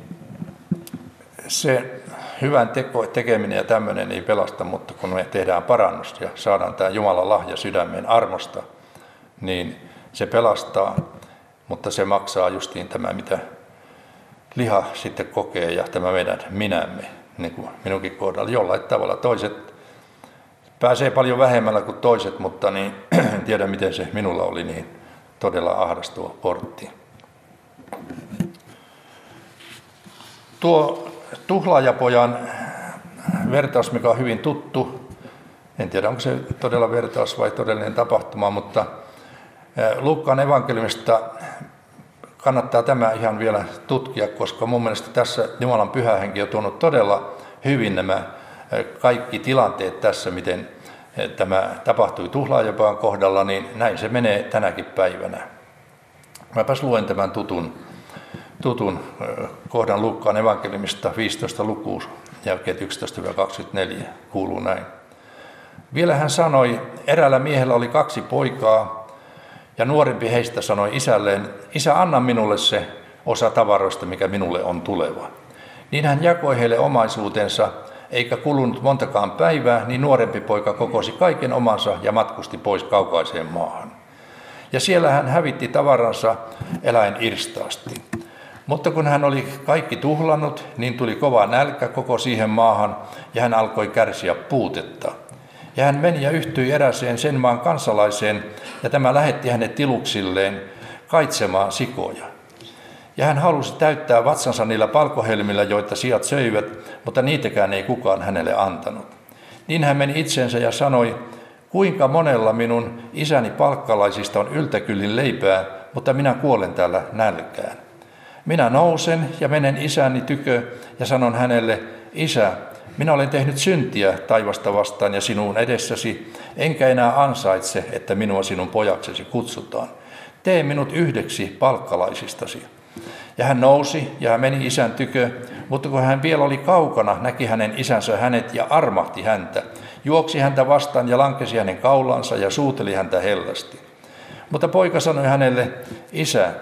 se hyvän teko, tekeminen ja tämmöinen ei pelasta, mutta kun me tehdään parannusta ja saadaan tämä Jumalan lahja sydämeen armosta, niin se pelastaa, mutta se maksaa justiin tämä, mitä liha sitten kokee ja tämä meidän minämme, niin kuin minunkin kohdalla jollain tavalla. Toiset pääsee paljon vähemmällä kuin toiset, mutta niin, en tiedä miten se minulla oli, niin todella ahdas tuo portti. Tuo tuhlaajapojan vertaus, mikä on hyvin tuttu, en tiedä onko se todella vertaus vai todellinen tapahtuma, mutta Luukkaan evankeliumista kannattaa tämä ihan vielä tutkia, koska mun mielestä tässä Jumalan Pyhä Henki on tuonut todella hyvin nämä kaikki tilanteet tässä, miten tämä tapahtui tuhlaajapojan kohdalla, niin näin se menee tänäkin päivänä. Mäpäs luen tämän tutun, tutun kohdan Luukkaan evankeliumista viisitoista lukuun, jälkeen yksitoista kaksikymmentäneljä, kuuluu näin. Vielä hän sanoi, eräällä miehellä oli kaksi poikaa, ja nuorempi heistä sanoi isälleen, isä, anna minulle se osa tavaroista, mikä minulle on tuleva. Niin hän jakoi heille omaisuutensa, eikä kulunut montakaan päivää, niin nuorempi poika kokosi kaiken omansa ja matkusti pois kaukaiseen maahan. Ja siellä hän hävitti tavaransa eläin irstaasti. Mutta kun hän oli kaikki tuhlannut, niin tuli kova nälkä koko siihen maahan, ja hän alkoi kärsiä puutetta. Ja hän meni ja yhtyi eräseen sen maan kansalaiseen, ja tämä lähetti hänet tiluksilleen kaitsemaan sikoja. Ja hän halusi täyttää vatsansa niillä palkohelmillä, joita sijat söivät, mutta niitäkään ei kukaan hänelle antanut. Niin hän meni itsensä ja sanoi, kuinka monella minun isäni palkkalaisista on yltäkyllin leipää, mutta minä kuolen täällä nälkään. Minä nousen ja menen isäni tykö ja sanon hänelle, isä, minä olen tehnyt syntiä taivasta vastaan ja sinuun edessäsi, enkä enää ansaitse, että minua sinun pojaksesi kutsutaan. Tee minut yhdeksi palkkalaisistasi. Ja hän nousi ja hän meni isän tykö, mutta kun hän vielä oli kaukana, näki hänen isänsä hänet ja armahti häntä. Juoksi häntä vastaan ja lankesi hänen kaulansa ja suuteli häntä hellästi. Mutta poika sanoi hänelle, isä,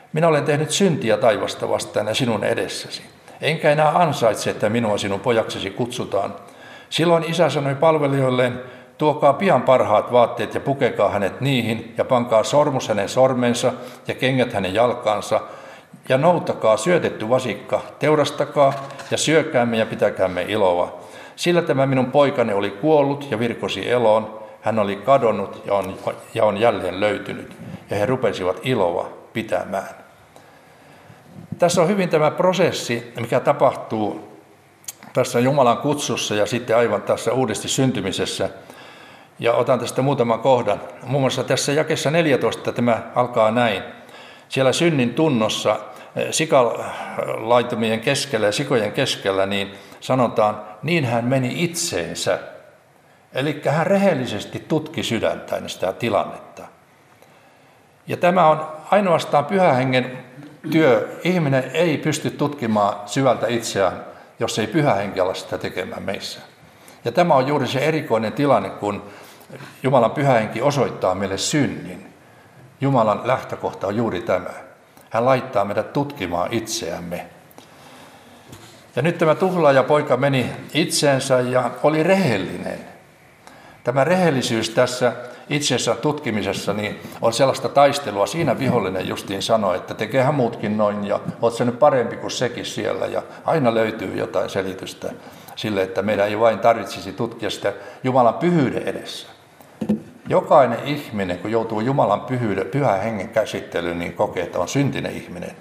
minä olen tehnyt syntiä taivasta vastaan ja sinun edessäsi. Enkä enää ansaitse, että minua sinun pojaksesi kutsutaan. Silloin isä sanoi palvelijoilleen, tuokaa pian parhaat vaatteet ja pukekaa hänet niihin ja pankaa sormus hänen sormensa ja kengät hänen jalkaansa ja noutakaa syötetty vasikka, teurastakaa ja syökäämme ja pitäkäämme iloa. Sillä tämä minun poikani oli kuollut ja virkosi eloon, hän oli kadonnut ja on, ja on jälleen löytynyt ja he rupesivat iloa pitämään. Tässä on hyvin tämä prosessi, mikä tapahtuu tässä Jumalan kutsussa ja sitten aivan tässä uudesti syntymisessä. Ja otan tästä muutaman kohdan. Muun muassa tässä jakeessa neljätoista tämä alkaa näin. Siellä synnin tunnossa sikalaitumien keskellä ja sikojen keskellä niin sanotaan, niin hän meni itseensä. Eli hän rehellisesti tutki sydäntäin sitä tilannetta. Ja tämä on ainoastaan Pyhän Hengen työ. Ihminen ei pysty tutkimaan syvältä itseään, jos ei Pyhä Henki ala sitä tekemään meissä. Ja tämä on juuri se erikoinen tilanne, kun Jumalan Pyhä Henki osoittaa meille synnin. Jumalan lähtökohta on juuri tämä. Hän laittaa meidät tutkimaan itseämme. Ja nyt tämä tuhlaajapoika meni itseensä ja oli rehellinen. Tämä rehellisyys tässä itsensä tutkimisessa niin on sellaista taistelua. Siinä vihollinen justiin sanoi, että tekeehän muutkin noin ja oot sä nyt parempi kuin sekin siellä. Ja aina löytyy jotain selitystä sille, että meidän ei vain tarvitsisi tutkia sitä Jumalan pyhyyden edessä. Jokainen ihminen, kun joutuu Jumalan pyhyyden, Pyhän Hengen käsittelyyn, niin kokee, että on syntinen ihminen.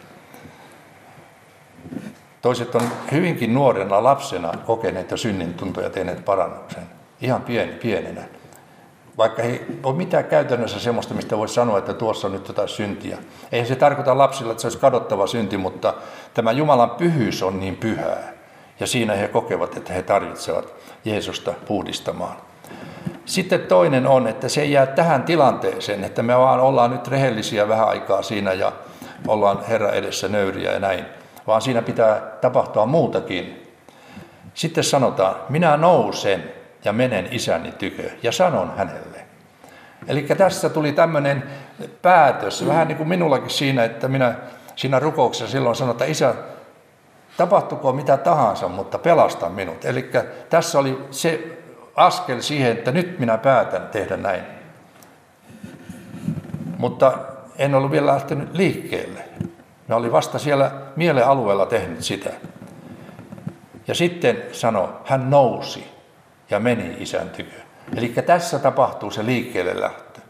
Toiset on hyvinkin nuorena lapsena kokeneet jo synnin tuntoja tehneet parannuksen. Ihan pieni, pienenä. Vaikka ei ole mitään käytännössä semmoista, mistä voisi sanoa, että tuossa on nyt jotain syntiä. Eihän se tarkoita lapsilla, että se olisi kadottava synti, mutta tämä Jumalan pyhyys on niin pyhää. Ja siinä he kokevat, että he tarvitsevat Jeesusta puhdistamaan. Sitten toinen on, että se ei jää tähän tilanteeseen, että me vaan ollaan nyt rehellisiä vähän aikaa siinä ja ollaan Herran edessä nöyriä ja näin. Vaan siinä pitää tapahtua muutakin. Sitten sanotaan, minä nousen ja menen isäni tykö ja sanon hänelle. Eli tässä tuli tämmöinen päätös, vähän niin kuin minullakin siinä, että minä siinä rukouksessa silloin sanoin, että isä, tapahtukoon mitä tahansa, mutta pelasta minut. Eli tässä oli se askel siihen, että nyt minä päätän tehdä näin. Mutta en ollut vielä lähtenyt liikkeelle. Mä olin vasta siellä mielen alueella tehnyt sitä. Ja sitten sanoi, hän nousi ja meni isän tykö. Eli tässä tapahtuu se liikkeelle lähtö.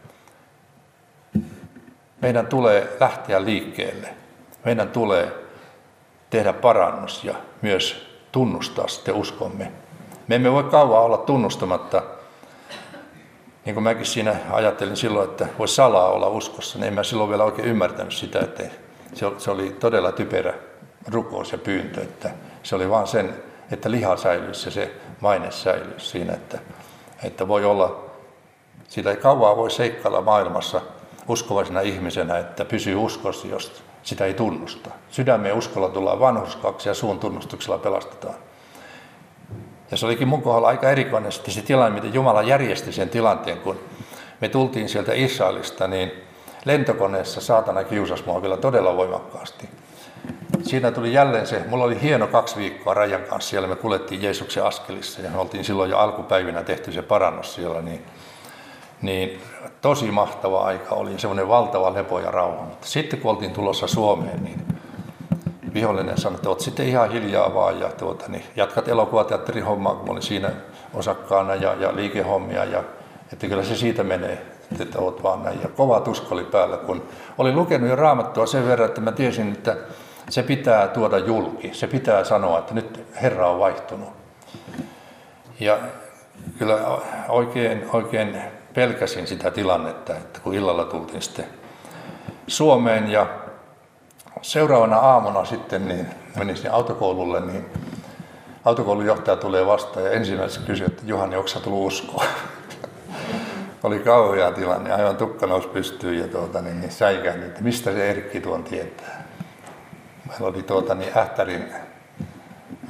Meidän tulee lähteä liikkeelle. Meidän tulee tehdä parannus ja myös tunnustaa sitten uskomme. Me emme voi kauan olla tunnustamatta, niin kuin mäkin siinä ajattelin silloin, että voi salaa olla uskossa, niin en mä silloin vielä oikein ymmärtänyt sitä, että se oli todella typerä rukous ja pyyntö, että se oli vaan sen, että liha säilyisi ja se maine säilyisi siinä, että, että voi olla, sitä ei kauan voi seikkailla maailmassa uskovaisena ihmisenä, että pysyy uskossa, jos sitä ei tunnusta. Sydämen uskolla tullaan vanhurskaaksi ja suun tunnustuksella pelastetaan. Ja se olikin mun kohdalla aika erikoinen sitten se tilanne, miten Jumala järjesti sen tilanteen, kun me tultiin sieltä Israelista, niin lentokoneessa saatana kiusasi mua vielä todella voimakkaasti. Siinä tuli jälleen se, mulla oli hieno kaksi viikkoa Rajan kanssa, siellä me kuljettiin Jeesuksen askelissa ja me oltiin silloin jo alkupäivinä tehty se parannus siellä, niin, niin tosi mahtava aika, oli semmoinen valtava lepo ja rauha. Mutta sitten kun oltiin tulossa Suomeen, niin vihollinen sanoi, että oot sitten ihan hiljaa vaan ja tuota, niin jatkat elokuvateatterin hommaa, kun mä olin siinä osakkaana ja, ja liikehommia ja että kyllä se siitä menee, että oot vaan näin. Ja kova tuska oli päällä, kun olin lukenut jo Raamattua sen verran, että mä tiesin, että se pitää tuoda julki. Se pitää sanoa, että nyt Herra on vaihtunut. Ja kyllä oikein, oikein pelkäsin sitä tilannetta, että kun illalla tultiin sitten Suomeen ja seuraavana aamuna sitten niin menin sinne autokoululle, niin autokoulun johtaja tulee vastaan ja ensimmäisenä kysyi, että Juhani, onko sä tullut uskoa? Oli kauhea tilanne, aivan tukka nousi pystyyn ja tuota, niin säikähdin, että mistä se Erkki tuon tietää. Meillä oli tuota, niin Ähtärin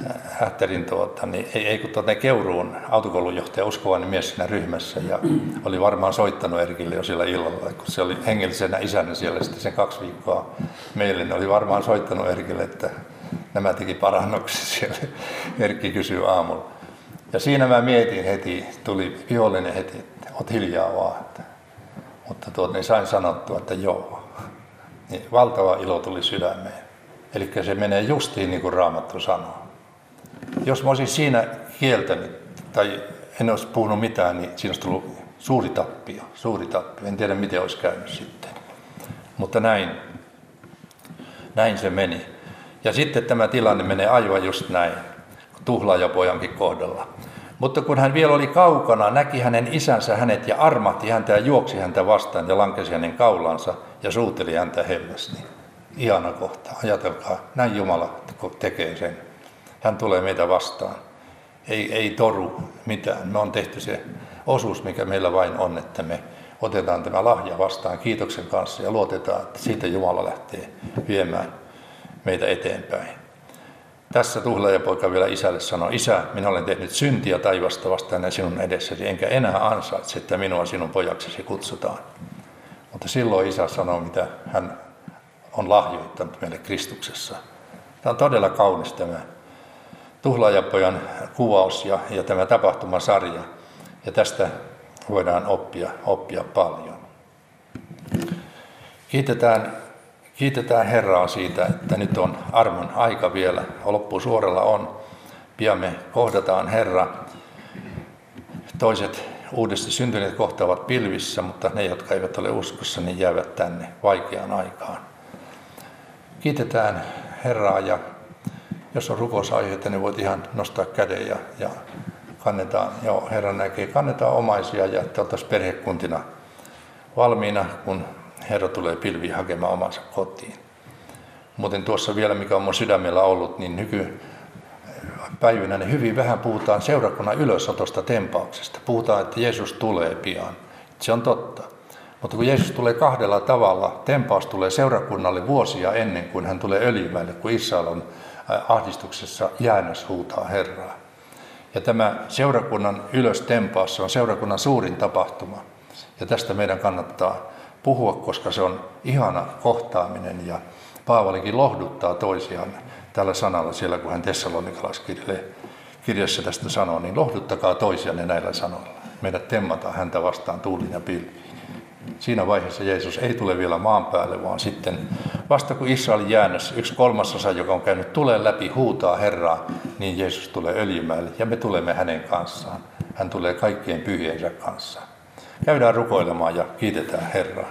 Hähtärin tuota, niin ei, ei kun tuota, Keuruun autokoulunjohtaja uskovainen mies siinä ryhmässä ja oli varmaan soittanut Erkille jo sillä illalla, kun se oli hengellisenä isänä siellä sitten sen kaksi viikkoa meille, niin oli varmaan soittanut Erkille, että nämä teki parannuksia siellä. Erkki kysyy aamulla. Ja siinä mä mietin heti, tuli vihollinen heti, että oot hiljaa vaan. Että, mutta tuota, niin sain sanottua, että joo. Niin valtava ilo tuli sydämeen. Eli se menee justiin niin kuin Raamattu sanoo. Jos mä olisin siinä kieltänyt tai en olisi puhunut mitään, niin siinä olisi tullut suuri tappio. Suuri tappio. En tiedä, miten olisi käynyt sitten. Mutta näin, näin se meni. Ja sitten tämä tilanne menee aivan just näin, tuhlaajapojankin kohdalla. Mutta kun hän vielä oli kaukana, näki hänen isänsä hänet ja armahti häntä ja juoksi häntä vastaan ja lankesi hänen kaulansa ja suuteli häntä hellästi. Ihana kohta. Ajatelkaa, näin Jumala tekee sen. Hän tulee meitä vastaan. Ei, ei toru mitään. Me on tehty se osuus, mikä meillä vain on, että me otetaan tämä lahja vastaan kiitoksen kanssa ja luotetaan, että siitä Jumala lähtee viemään meitä eteenpäin. Tässä tuhlaajapoika vielä isälle sanoi, isä, minä olen tehnyt syntiä taivasta vastaan ja sinun edessäsi, enkä enää ansaitse, että minua sinun pojaksesi kutsutaan. Mutta silloin isä sanoi, mitä hän on lahjoittanut meille Kristuksessa. Tämä on todella kaunis tämä tuhlaajapojan kuvaus ja, ja tämä tapahtumasarja. Ja tästä voidaan oppia, oppia paljon. Kiitetään, kiitetään Herraa siitä, että nyt on armon aika vielä. Loppusuoralla on. Pian me kohdataan Herra. Toiset uudesti syntyneet kohtaavat pilvissä, mutta ne, jotka eivät ole uskossa, niin jäävät tänne vaikeaan aikaan. Kiitetään Herraa ja jos on rukousaiheita, niin voit ihan nostaa käden ja, ja kannetaan, joo, Herra näkee, kannetaan omaisia ja että oltaisiin perhekuntina valmiina, kun Herra tulee pilviin hakemaan omansa kotiin. Muuten tuossa vielä, mikä on mun sydämellä ollut, niin nykypäivinä niin hyvin vähän puhutaan seurakunnan ylösotosta tempauksesta. Puhutaan, että Jeesus tulee pian. Se on totta. Mutta kun Jeesus tulee kahdella tavalla, tempaus tulee seurakunnalle vuosia ennen kuin hän tulee Öljymäelle, kun Israel on ahdistuksessa jäännös huutaa Herraa. Ja tämä seurakunnan ylöstempaus on seurakunnan suurin tapahtuma. Ja tästä meidän kannattaa puhua, koska se on ihana kohtaaminen ja Paavalikin lohduttaa toisiaan tällä sanalla siellä, kun hän Tessalonikalaiskirjassa tästä sanoo, niin lohduttakaa toisianne näillä sanoilla. Meidät temmataan häntä vastaan tuulin ja pilviin. Siinä vaiheessa Jeesus ei tule vielä maan päälle, vaan sitten vasta kun Israelin jäännös, yksi kolmasosa, joka on käynyt tulee läpi, huutaa Herraa, niin Jeesus tulee Öljymäelle ja me tulemme hänen kanssaan. Hän tulee kaikkien pyhiensä kanssa. Käydään rukoilemaan ja kiitetään Herraa.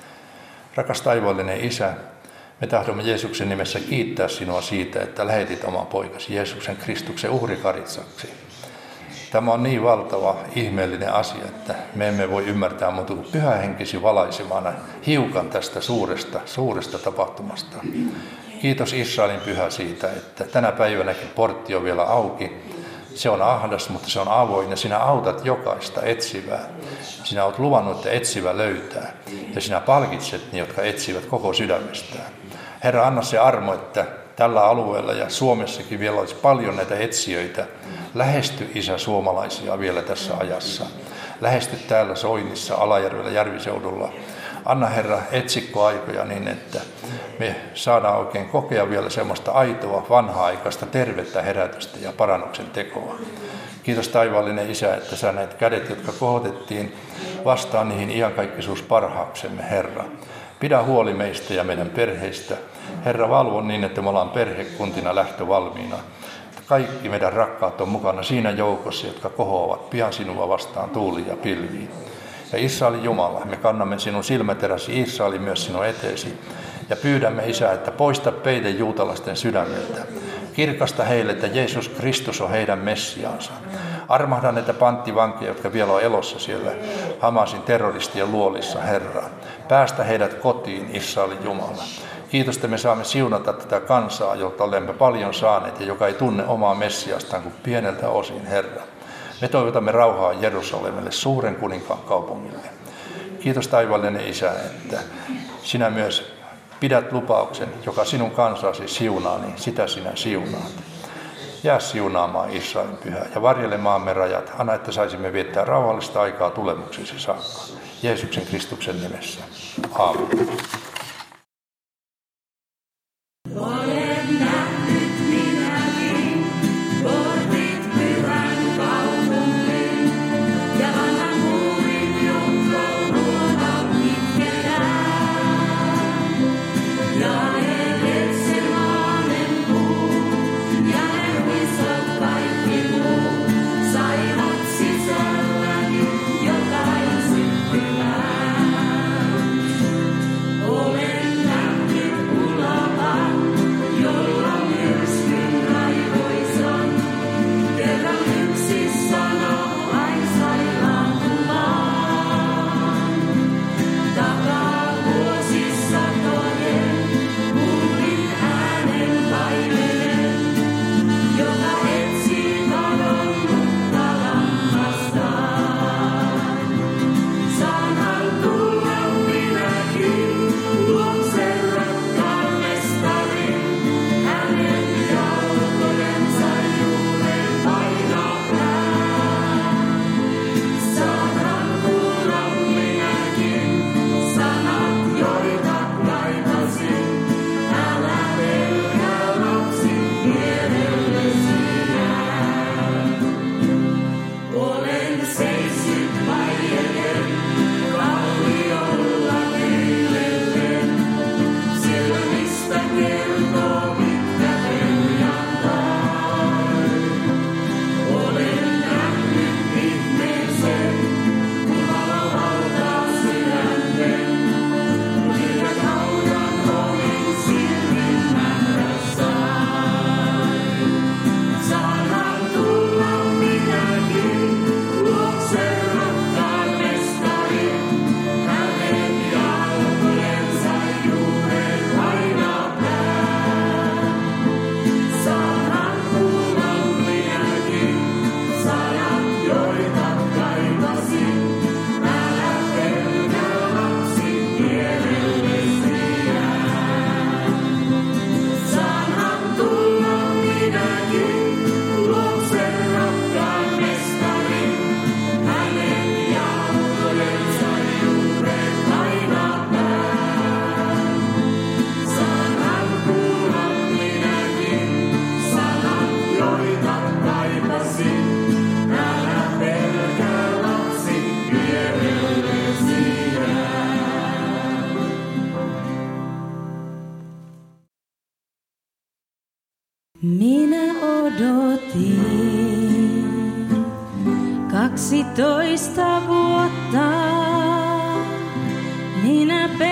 Rakas taivaallinen Isä, me tahdomme Jeesuksen nimessä kiittää sinua siitä, että lähetit oman poikasi Jeesuksen Kristuksen uhrikaritsaksi. Tämä on niin valtava, ihmeellinen asia, että me emme voi ymmärtää muuta kuin Pyhä Henkesi valaisemana hiukan tästä suuresta, suuresta tapahtumasta. Kiitos Israelin Pyhä siitä, että tänä päivänäkin portti on vielä auki. Se on ahdas, mutta se on avoin ja sinä autat jokaista etsivää. Sinä olet luvannut, että etsivä löytää ja sinä palkitset ne, jotka etsivät koko sydämestään. Herra, anna se armo, että tällä alueella ja Suomessakin vielä olisi paljon näitä etsijöitä. Lähesty Isä suomalaisia vielä tässä ajassa. Lähesty täällä Soinissa, Alajärvellä, Järviseudulla. Anna Herra etsikkoaikoja niin, että me saadaan oikein kokea vielä semmoista aitoa, vanha-aikaista, tervettä herätystä ja parannuksen tekoa. Kiitos taivaallinen Isä, että sä näet kädet, jotka kohotettiin vastaan niihin iankaikkisuus parhaaksemme, Herra. Pidä huoli meistä ja meidän perheistä. Herra, valvo niin, että me ollaan perhekuntina lähtövalmiina. Kaikki meidän rakkaat on mukana siinä joukossa, jotka kohoavat pian sinua vastaan tuuliin ja pilviin. Ja Israelin Jumala, me kannamme sinun silmäteräsi Israelin myös sinun eteesi. Ja pyydämme, Isä, että poista peite juutalaisten sydämeltä. Kirkasta heille, että Jeesus Kristus on heidän Messiaansa. Armahda näitä panttivankeja, jotka vielä on elossa siellä Hamasin terroristien luolissa, Herra. Päästä heidät kotiin, Israelin Jumala. Kiitos, että me saamme siunata tätä kansaa, jolta olemme paljon saaneet ja joka ei tunne omaa Messiastaan kuin pieneltä osin, Herra. Me toivotamme rauhaa Jerusalemille, suuren kuninkaan kaupungille. Kiitos taivaallinen Isä, että sinä myös pidät lupauksen, joka sinun kansasi siunaa, niin sitä sinä siunaat. jää siunaamaan Israelin pyhää ja varjele maamme rajat. Anna, että saisimme viettää rauhallista aikaa tulemuksesi saakka. Jeesuksen Kristuksen nimessä. Aamen. Olen nähnyt minäkin portit pyhän kaupungin ja vanhan muurin, jonka luona kitkelään. Ja Getsemaanen puu ja herkisot kaikki muut saivat sisälläni jotain syttymään. Olen nähnyt ulapan, jolla myrskyn raivoisan. Kerran yksi sana vain sai lampumaan. Takaa vuosisatojen kuulin äänen taivenen, joka etsii kadonnutta lammastaan. Saanhan tulla minäkin luokse rakkaan mestarin, hänen jalkojensa juuren painapään. Saanhan kuulla minäkin sanat, joita kaipasin, älä pelkää lapsi, vierellesi jään. Olen seissyt vaijellen, kalliolla leilellen, siellä mistä kertoo pitkä perjantai. Olen nähnyt ihmeeseen, kun valo valtaa sydämen, yhden haudan ovin silmin mährässain. Saanhan tulla minäkin luokse rakkaan mestarin, hänen jalkojensa juuren painapään. Saanhan kuulla minäkin sanat, joita kaipasin, älä pelkää lapsi, vierellesi jään. Saanhan tulla minäkin luokse rakkaan mestarin, hänen jalkojensa juuren painapään. Saanhan kuulla minäkin sanat, joita kaipasin, älä pelkää lapsi, vierellesi jään. Minä odotin kaksitoista vuotta, minä